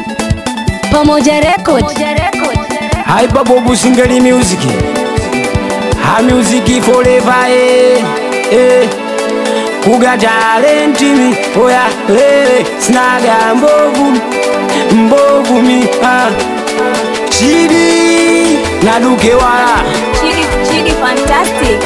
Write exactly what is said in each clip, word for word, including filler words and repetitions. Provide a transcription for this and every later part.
Pamoja Record. Hyper Bobu Singeli Music. Ha music forever eh eh. Kuga talent mi oya eh snaga mbovu mbovu mi ah. Chidi na duke wala Chidi Chidi fantastic.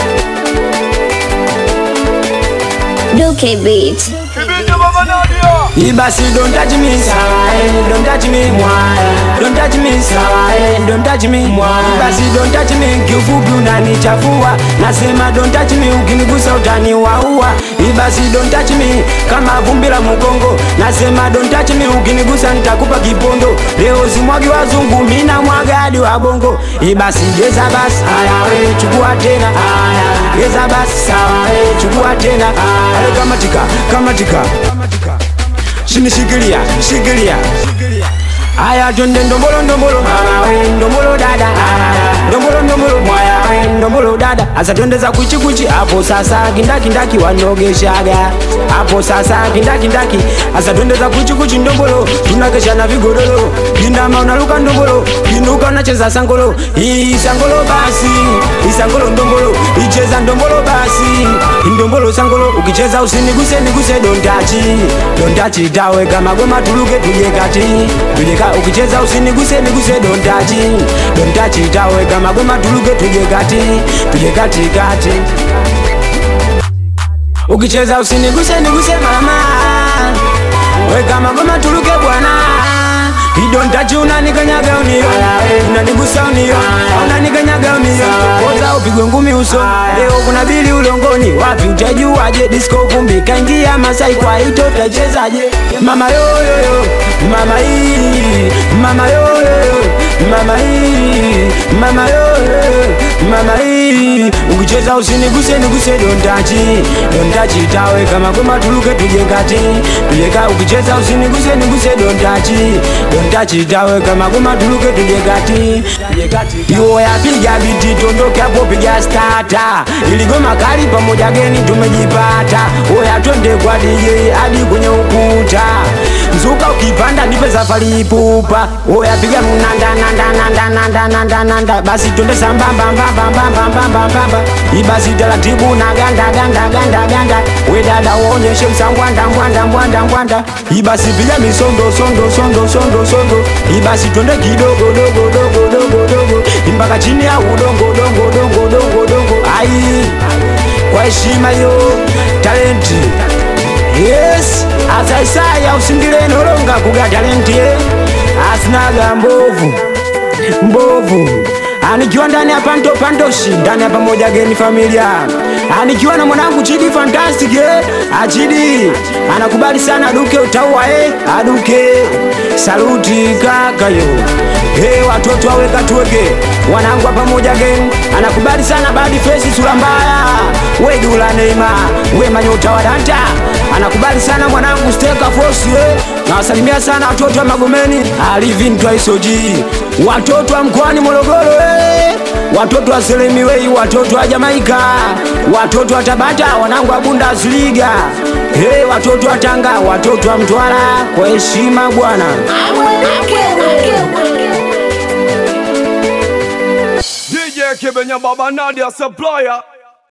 Duke beat. Ibasi don't touch me sawa, don't touch me mwaya. Don't touch me sawa, don't touch me mwaya. Ibasi don't touch me kiufupi unanichafua. Nasema don't touch me ukinigusa utaniwaua. Ibasi don't touch me kama vumbi la mgongo. Nasema don't touch me ukinigusa nitakupa kipondo. Leo simwagi wazungu mina mwaga hadi wa bongo. Ibasi geza basi haya we chukua tena haya. Geza basi sawa we chukua tena haya. Kamatika kamatika Shini shikilia, shikilia Aya twende ndombolo ndombolo mama we ndombolo dada Ndombolo ndombolo mwaya we ndombolo dada Asa twende za kuchi kuchi hapo sasa kindaki ndaki wanogeshaga Hapo sasa kindaki ndaki Asa twende za kuchi kuchi ndombolo tunakesha na vigodoro Kindama unaluka ndombolo kinuka unacheza sangolo Hii sangolo basi Hii sangolo ndombolo Icheza ndombolo basi Ndombolo sangolo ukicheza usiniguse niguse don't touch Don't touch dawe kama goma tuluke tuje kati Tuje kati ukicheza usiniguse niguse don't touch Don't touch dawe kama goma tuluke tuje kati Tuje kati kati Ukicheza usiniguse niguse mama We kama goma tuluke bwana Don't touch unanikanyaga unio Unanigusa unio Unanikanyaga unio Koza upigwe ngumi uso Leo kuna bili ulongoni Wapi utajuaje disco vumbi Kaingia Masai kwa hito utachezaje Mama yo yo yo Mama hii Mama yo yo yo Mama hii Mama yo yo Mama hii Ukicheza usiniguse niguse don't touch Don't touch tawe kama goma tuluke tuje kati Tuje kati ukicheza usiniguse niguse don't touch Don't touch tawe kama goma tuluke tuje kati Tuje kati Yo ya piga biti tondoke hapo piga starter Ili goma kali pamoja geni tumejipata Oya twende kwa D J hadi kwenye ukuta Mzuka ukipanda nipe safari pupa Oya piga mnanda nanda nanda nanda nanda nanda Basi twende sambamba mbamba mbamba mbamba mbamba Ibasi taratibu na ganda ganda ganda ganda We dada uonyeshe msangwanda mwanda mwanda mwanda Ibasi piga misondo sondo sondo sondo sondo Ibasi twende kidogo dogo dogo dogo dogo Mpaka chini ya udongo dongo dongo dongo dongo Ai kwa heshima yo talenti Yes Asa Isaya usingile nolonga kuga talenti Asinaga mbovu Mbovu Anikiwa ndani ya panto pantoshi Ndani ya pamoja geni familia Anikiwa na mwanangu Chidi fantastic eh Achidi Anakubali sana duke utaua eh Aduke Saluti kaka yo Hey watoto waweka tuweke Wanangu pamoja geni Anakubali sana badi face sura mbaya We dula neima We manyota wadanta Anakubali sana mwanangu steka force eh Na wasalimia sana watoto wa Magomeni Alivin Twaisoji Watoto wa mkoani Morogoro eh Watoto wa Selemiwei, watoto wa Jamaika Watoto wa Tabata, wanangu wa Bundesliga Hey watoto wa Tanga, watoto wa Mtwara Kwa heshima bwana D J Kibenya Baba Nadia Supplier